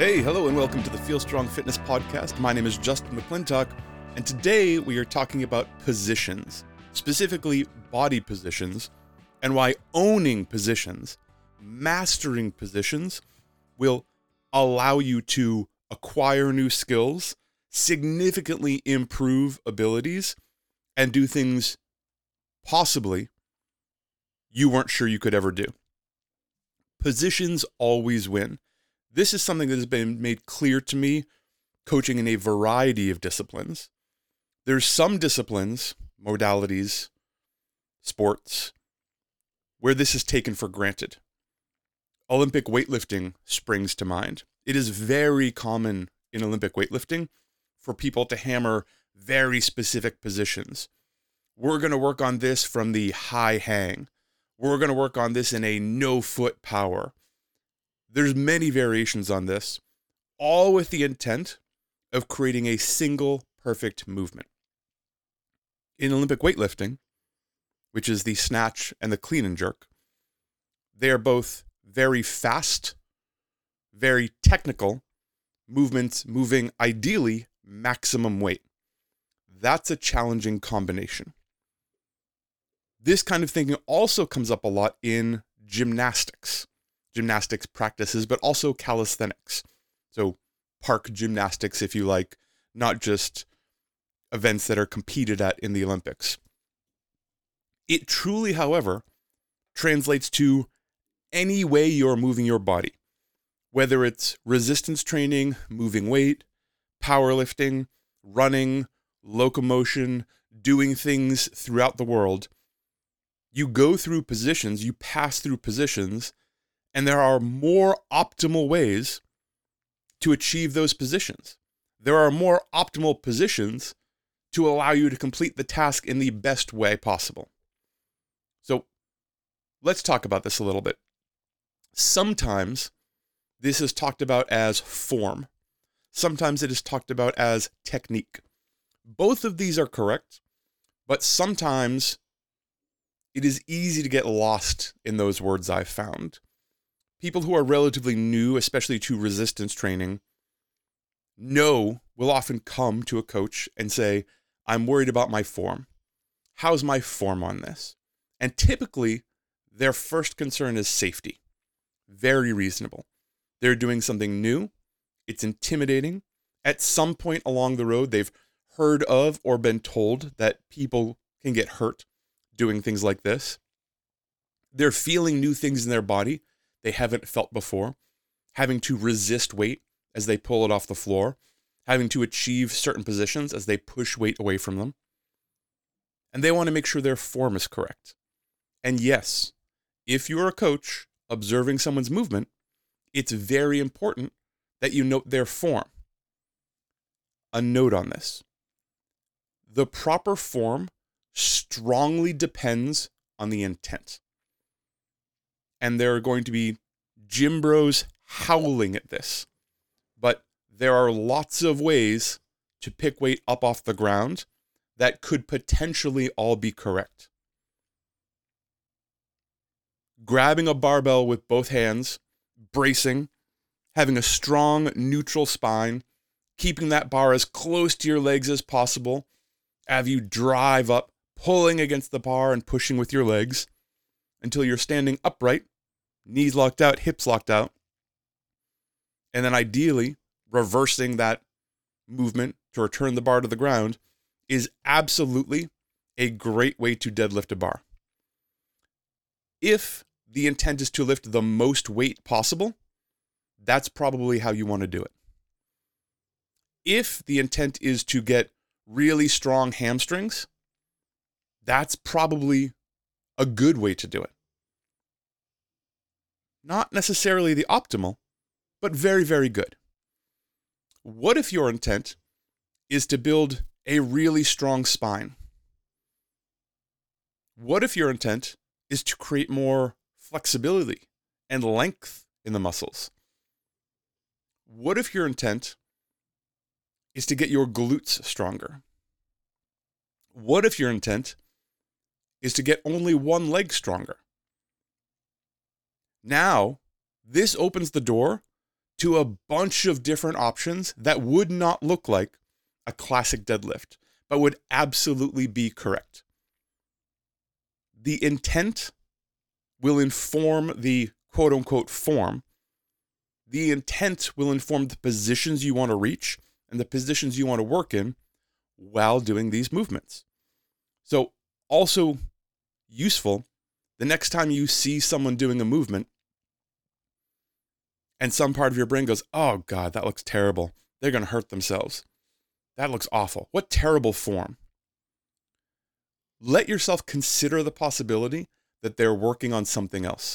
Hey, hello, and welcome to the Feel Strong Fitness Podcast. My name is Justin McClintock, and today we are talking about positions, specifically body positions, and why owning positions, mastering positions, will allow you to acquire new skills, significantly improve abilities, and do things possibly you weren't sure you could ever do. Positions always win. This is something that has been made clear to me coaching in a variety of disciplines. There's some disciplines, modalities, sports, where this is taken for granted. Olympic weightlifting springs to mind. It is very common in Olympic weightlifting for people to hammer very specific positions. We're going to work on this from the high hang. We're going to work on this in a no foot power. There's many variations on this, all with the intent of creating a single perfect movement. In Olympic weightlifting, which is the snatch and the clean and jerk, they are both very fast, very technical movements moving ideally maximum weight. That's a challenging combination. This kind of thinking also comes up a lot in gymnastics practices, but also calisthenics. So park gymnastics, if you like, not just events that are competed at in the Olympics. It truly, however, translates to any way you're moving your body, whether it's resistance training, moving weight, powerlifting, running, locomotion, doing things throughout the world. You go through positions, you pass through positions, and there are more optimal ways to achieve those positions. There are more optimal positions to allow you to complete the task in the best way possible. So let's talk about this a little bit. Sometimes this is talked about as form. Sometimes it is talked about as technique. Both of these are correct, but sometimes it is easy to get lost in those words I've found. People who are relatively new, especially to resistance training, will often come to a coach and say, I'm worried about my form. How's my form on this? And typically, their first concern is safety. Very reasonable. They're doing something new. It's intimidating. At some point along the road, they've heard of or been told that people can get hurt doing things like this. They're feeling new things in their body they haven't felt before, having to resist weight as they pull it off the floor, having to achieve certain positions as they push weight away from them. And they want to make sure their form is correct. And yes, if you're a coach observing someone's movement, it's very important that you note their form. A note on this. The proper form strongly depends on the intent. And there are going to be gym bros howling at this. But there are lots of ways to pick weight up off the ground that could potentially all be correct. Grabbing a barbell with both hands, bracing, having a strong neutral spine, keeping that bar as close to your legs as possible, as you drive up, pulling against the bar and pushing with your legs until you're standing upright, knees locked out, hips locked out, and then ideally reversing that movement to return the bar to the ground is absolutely a great way to deadlift a bar. If the intent is to lift the most weight possible, that's probably how you want to do it. If the intent is to get really strong hamstrings, that's probably a good way to do it. Not necessarily the optimal, but very, very good. What if your intent is to build a really strong spine? What if your intent is to create more flexibility and length in the muscles? What if your intent is to get your glutes stronger? What if your intent is to get only one leg stronger? Now, this opens the door to a bunch of different options that would not look like a classic deadlift, but would absolutely be correct. The intent will inform the quote unquote form. The intent will inform the positions you want to reach and the positions you want to work in while doing these movements. So also useful, the next time you see someone doing a movement and some part of your brain goes, oh God, that looks terrible. They're going to hurt themselves. That looks awful. What terrible form. Let yourself consider the possibility that they're working on something else.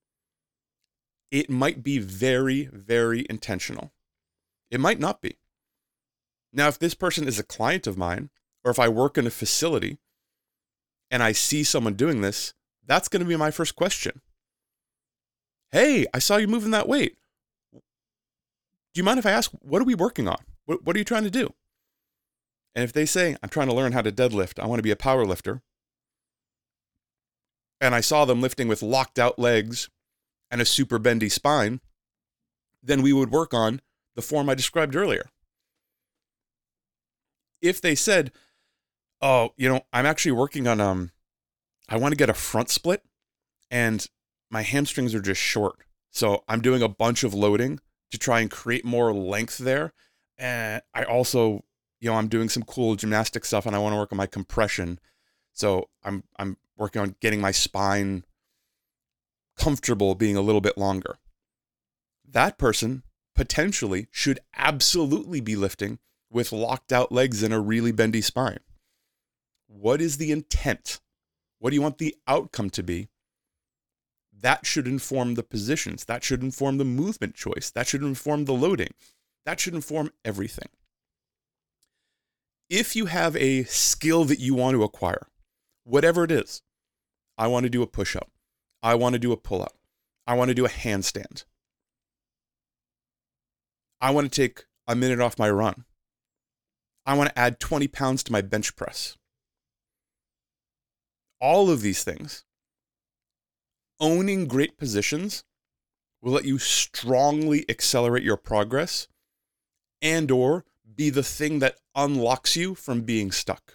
It might be very, very intentional. It might not be. Now, if this person is a client of mine, or if I work in a facility and I see someone doing this, that's going to be my first question. Hey, I saw you moving that weight. Do you mind if I ask, what are we working on? What are you trying to do? And if they say, I'm trying to learn how to deadlift, I want to be a power lifter, and I saw them lifting with locked out legs and a super bendy spine, then we would work on the form I described earlier. If they said, oh, I'm actually working on, I want to get a front split and my hamstrings are just short. So I'm doing a bunch of loading to try and create more length there. And I also, I'm doing some cool gymnastic stuff and I want to work on my compression. So I'm working on getting my spine comfortable being a little bit longer. That person potentially should absolutely be lifting with locked out legs and a really bendy spine. What is the intent? What do you want the outcome to be? That should inform the positions. That should inform the movement choice. That should inform the loading. That should inform everything. If you have a skill that you want to acquire, whatever it is, I want to do a push-up. I want to do a pull-up. I want to do a handstand. I want to take a minute off my run. I want to add 20 pounds to my bench press. All of these things, owning great positions will let you strongly accelerate your progress and or be the thing that unlocks you from being stuck.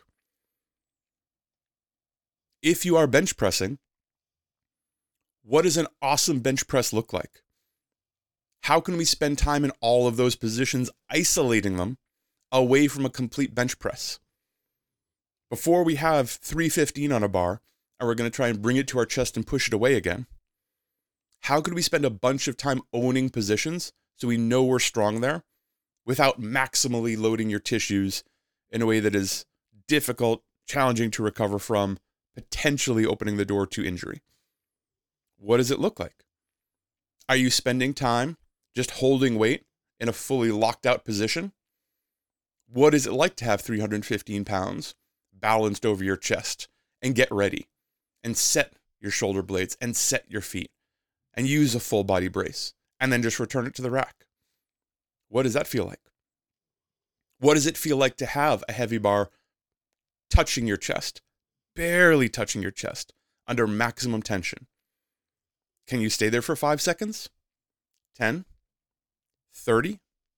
If you are bench pressing, what does an awesome bench press look like? How can we spend time in all of those positions, isolating them away from a complete bench press? Before we have 315 on a bar, and we're going to try and bring it to our chest and push it away again, how could we spend a bunch of time owning positions so we know we're strong there without maximally loading your tissues in a way that is difficult, challenging to recover from, potentially opening the door to injury? What does it look like? Are you spending time just holding weight in a fully locked out position? What is it like to have 315 pounds balanced over your chest and get ready and set your shoulder blades and set your feet and use a full body brace and then just return it to the rack? What does that feel like? What does it feel like to have a heavy bar touching your chest, barely touching your chest under maximum tension? Can you stay there for 5 seconds? 10? 30?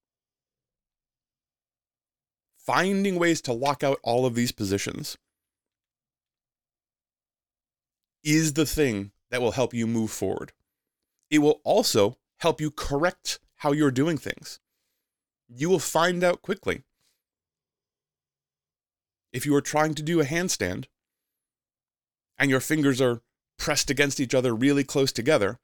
Finding ways to lock out all of these positions is the thing that will help you move forward. It will also help you correct how you're doing things. You will find out quickly. If you are trying to do a handstand and your fingers are pressed against each other really close together,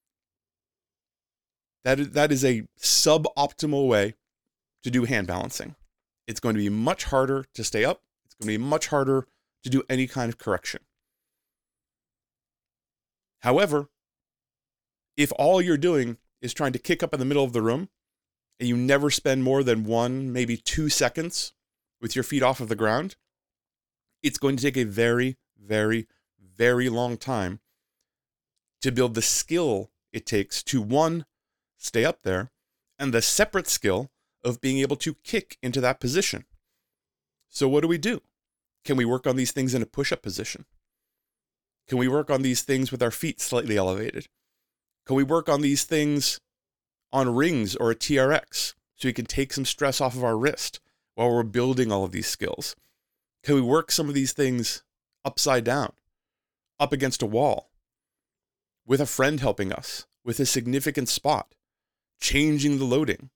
that is a suboptimal way to do hand balancing. It's going to be much harder to stay up. It's going to be much harder to do any kind of correction. However, if all you're doing is trying to kick up in the middle of the room and you never spend more than 1, maybe 2 seconds with your feet off of the ground, it's going to take a very, very, very long time to build the skill it takes to, 1, stay up there, and the separate skill of being able to kick into that position. So what do? Can we work on these things in a push-up position? Can we work on these things with our feet slightly elevated? Can we work on these things on rings or a TRX so we can take some stress off of our wrist while we're building all of these skills? Can we work some of these things upside down, up against a wall, with a friend helping us, with a significant spot, changing the loading?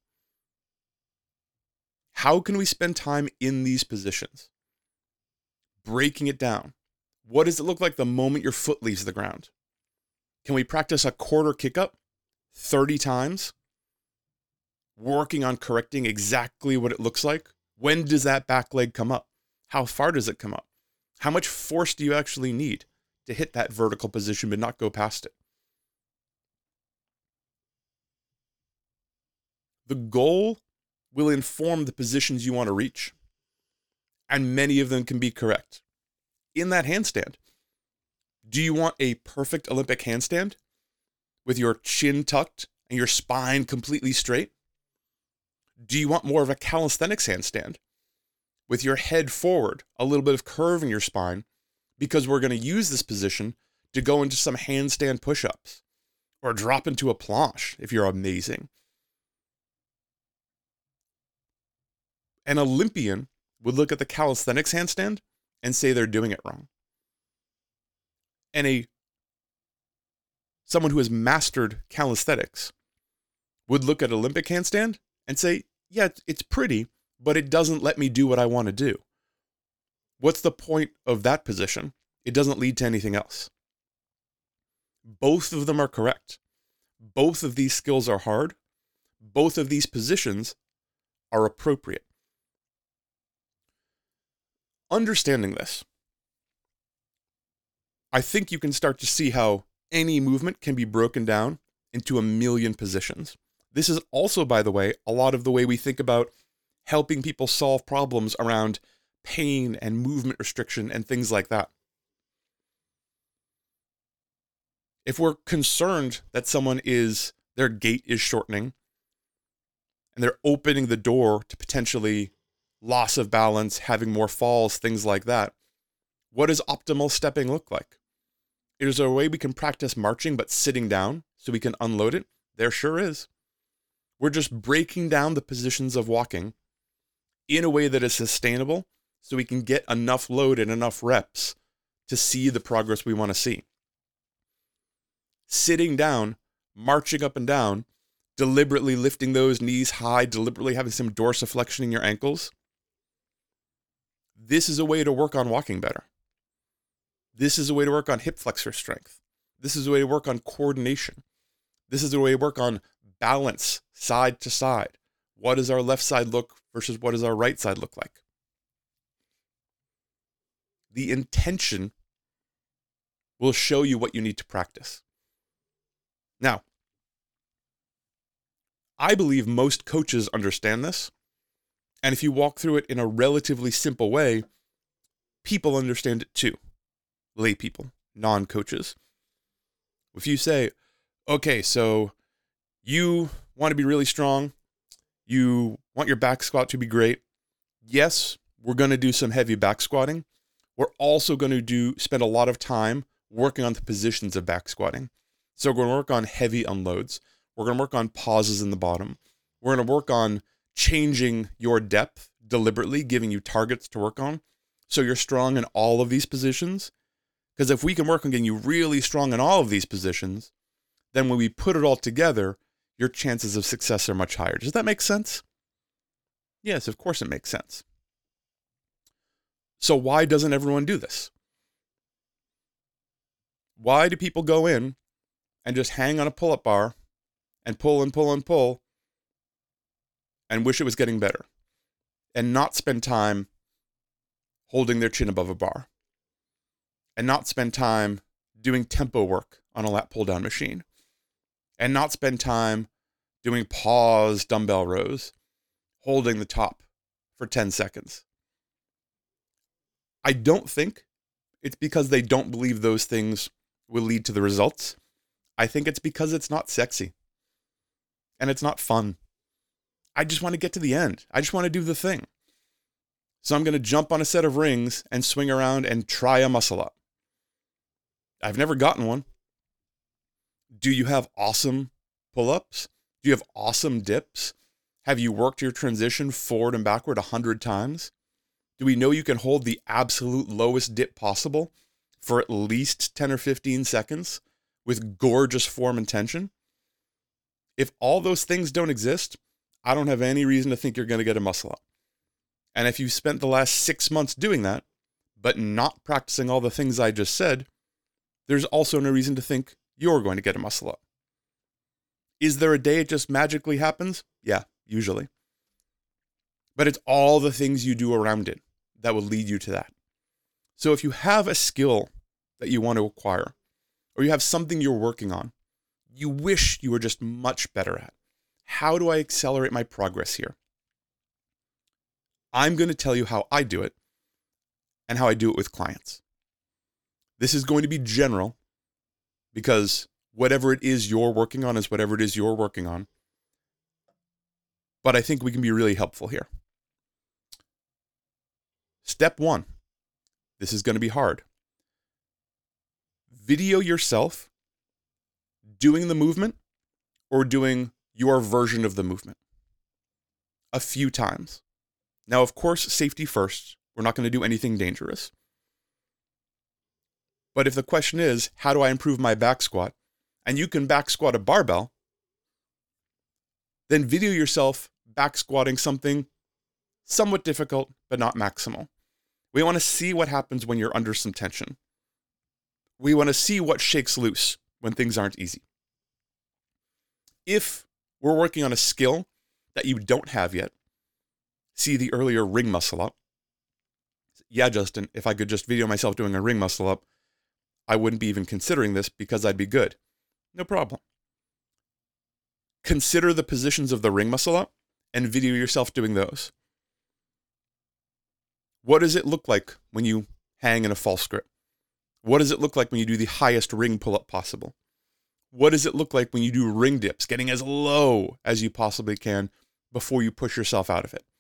How can we spend time in these positions? Breaking it down. What does it look like the moment your foot leaves the ground? Can we practice a quarter kick up 30 times? Working on correcting exactly what it looks like. When does that back leg come up? How far does it come up? How much force do you actually need to hit that vertical position but not go past it? The goal will inform the positions you want to reach, and many of them can be correct. In that handstand, do you want a perfect Olympic handstand with your chin tucked and your spine completely straight? Do you want more of a calisthenics handstand with your head forward, a little bit of curve in your spine, because we're going to use this position to go into some handstand push-ups or drop into a planche if you're amazing? An Olympian would look at the calisthenics handstand and say they're doing it wrong. And someone who has mastered calisthenics would look at Olympic handstand and say, yeah, it's pretty, but it doesn't let me do what I want to do. What's the point of that position? It doesn't lead to anything else. Both of them are correct. Both of these skills are hard. Both of these positions are appropriate. Understanding this, I think you can start to see how any movement can be broken down into a million positions. This is also, by the way, a lot of the way we think about helping people solve problems around pain and movement restriction and things like that. If we're concerned that their gait is shortening and they're opening the door to potentially loss of balance, having more falls, things like that, what does optimal stepping look like? Is there a way we can practice marching but sitting down so we can unload it? There sure is. We're just breaking down the positions of walking in a way that is sustainable so we can get enough load and enough reps to see the progress we want to see. Sitting down, marching up and down, deliberately lifting those knees high, deliberately having some dorsiflexion in your ankles. This is a way to work on walking better. This is a way to work on hip flexor strength. This is a way to work on coordination. This is a way to work on balance side to side. What does our left side look versus what does our right side look like? The intention will show you what you need to practice. Now, I believe most coaches understand this. And if you walk through it in a relatively simple way, people understand it too. Lay people, non-coaches. If you say, okay, so you want to be really strong, you want your back squat to be great. Yes, we're going to do some heavy back squatting. We're also going to spend a lot of time working on the positions of back squatting. So we're going to work on heavy unloads. We're going to work on pauses in the bottom. We're going to work on changing your depth deliberately, giving you targets to work on so you're strong in all of these positions. Because if we can work on getting you really strong in all of these positions, then when we put it all together, your chances of success are much higher. Does that make sense? Yes, of course it makes sense. So why doesn't everyone do this? Why do people go in and just hang on a pull-up bar and pull and pull and pull and wish it was getting better and not spend time holding their chin above a bar and not spend time doing tempo work on a lat pull-down machine and not spend time doing pause dumbbell rows, holding the top for 10 seconds? I don't think it's because they don't believe those things will lead to the results. I think it's because it's not sexy and it's not fun. I just want to get to the end. I just want to do the thing. So I'm going to jump on a set of rings and swing around and try a muscle up. I've never gotten one. Do you have awesome pull-ups? Do you have awesome dips? Have you worked your transition forward and backward 100 times? Do we know you can hold the absolute lowest dip possible for at least 10 or 15 seconds with gorgeous form and tension? If all those things don't exist, I don't have any reason to think you're going to get a muscle up. And if you've spent the last 6 months doing that, but not practicing all the things I just said, there's also no reason to think you're going to get a muscle up. Is there a day it just magically happens? Yeah, usually. But it's all the things you do around it that will lead you to that. So if you have a skill that you want to acquire, or you have something you're working on, you wish you were just much better at, how do I accelerate my progress here? I'm going to tell you how I do it and how I do it with clients. This is going to be general because whatever it is you're working on is whatever it is you're working on. But I think we can be really helpful here. Step 1. This is going to be hard. Video yourself doing the movement or doing your version of the movement a few times. Now, of course, safety first. We're not going to do anything dangerous. But if the question is, how do I improve my back squat? And you can back squat a barbell, then video yourself back squatting something somewhat difficult, but not maximal. We want to see what happens when you're under some tension. We want to see what shakes loose when things aren't easy. If we're working on a skill that you don't have yet, see the earlier ring muscle up. Yeah, Justin, if I could just video myself doing a ring muscle up, I wouldn't be even considering this because I'd be good. No problem. Consider the positions of the ring muscle up and video yourself doing those. What does it look like when you hang in a false grip? What does it look like when you do the highest ring pull-up possible? What does it look like when you do ring dips, getting as low as you possibly can before you push yourself out of it?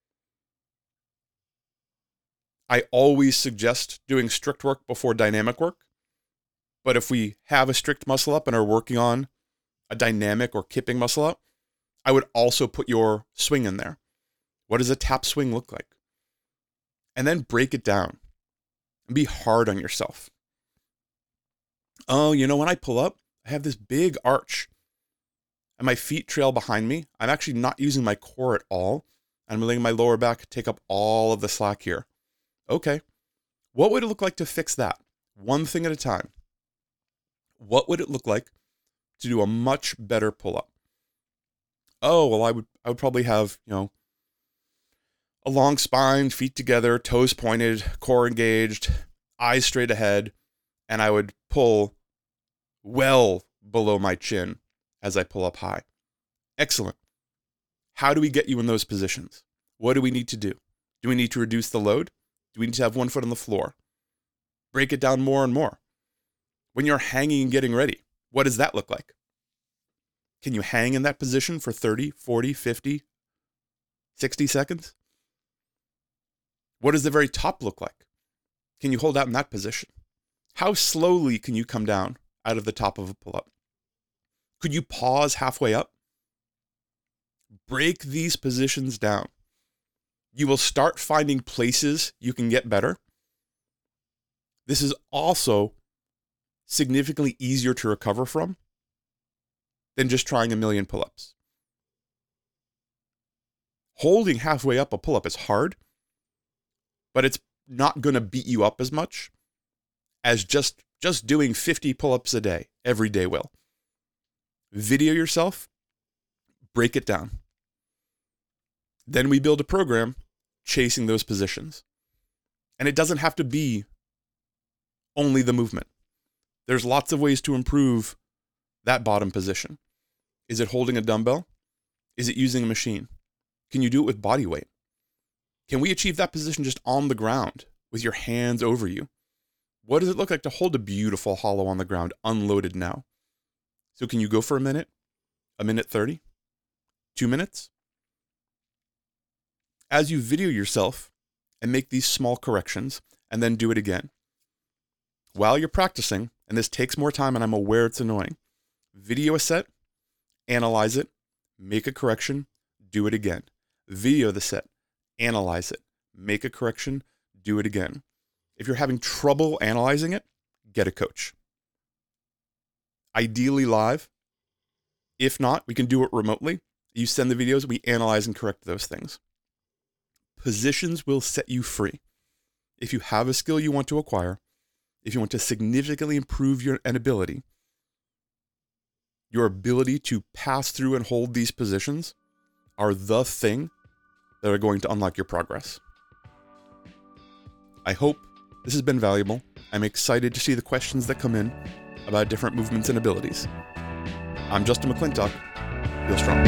I always suggest doing strict work before dynamic work. But if we have a strict muscle up and are working on a dynamic or kipping muscle up, I would also put your swing in there. What does a tap swing look like? And then break it down and be hard on yourself. Oh, when I pull up, I have this big arch and my feet trail behind me. I'm actually not using my core at all. I'm letting my lower back take up all of the slack here. Okay. What would it look like to fix that? One thing at a time. What would it look like to do a much better pull-up? Oh, well, I would probably have, a long spine, feet together, toes pointed, core engaged, eyes straight ahead, and I would pull well below my chin as I pull up high. Excellent. How do we get you in those positions? What do we need to do? Do we need to reduce the load? Do we need to have one foot on the floor? Break it down more and more. When you're hanging and getting ready, what does that look like? Can you hang in that position for 30, 40, 50, 60 seconds? What does the very top look like? Can you hold out in that position? How slowly can you come down out of the top of a pull-up? Could you pause halfway up? Break these positions down. You will start finding places you can get better. This is also significantly easier to recover from than just trying a million pull-ups. Holding halfway up a pull-up is hard, but it's not going to beat you up as much as just doing 50 pull-ups a day, every day will. Video yourself, break it down. Then we build a program chasing those positions. And it doesn't have to be only the movement. There's lots of ways to improve that bottom position. Is it holding a dumbbell? Is it using a machine? Can you do it with body weight? Can we achieve that position just on the ground with your hands over you? What does it look like to hold a beautiful hollow on the ground, unloaded now? So can you go for a minute 30, 2 minutes? As you video yourself and make these small corrections and then do it again. While you're practicing, and this takes more time and I'm aware it's annoying, video a set, analyze it, make a correction, do it again. Video the set, analyze it, make a correction, do it again. If you're having trouble analyzing it, get a coach. Ideally live. If not, we can do it remotely. You send the videos, we analyze and correct those things. Positions will set you free. If you have a skill you want to acquire, if you want to significantly improve an ability, your ability to pass through and hold these positions are the thing that are going to unlock your progress. I hope this has been valuable. I'm excited to see the questions that come in about different movements and abilities. I'm Justin McClintock. Feel strong.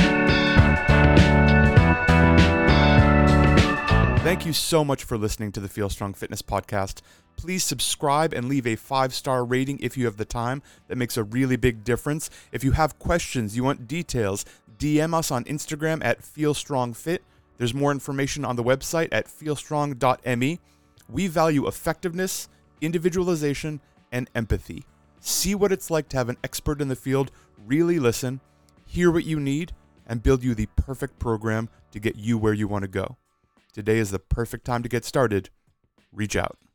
Thank you so much for listening to the Feel Strong Fitness Podcast. Please subscribe and leave a 5-star rating if you have the time. That makes a really big difference. If you have questions, you want details, DM us on Instagram at FeelStrongFit. There's more information on the website at feelstrong.me. We value effectiveness, individualization, and empathy. See what it's like to have an expert in the field really listen, hear what you need, and build you the perfect program to get you where you want to go. Today is the perfect time to get started. Reach out.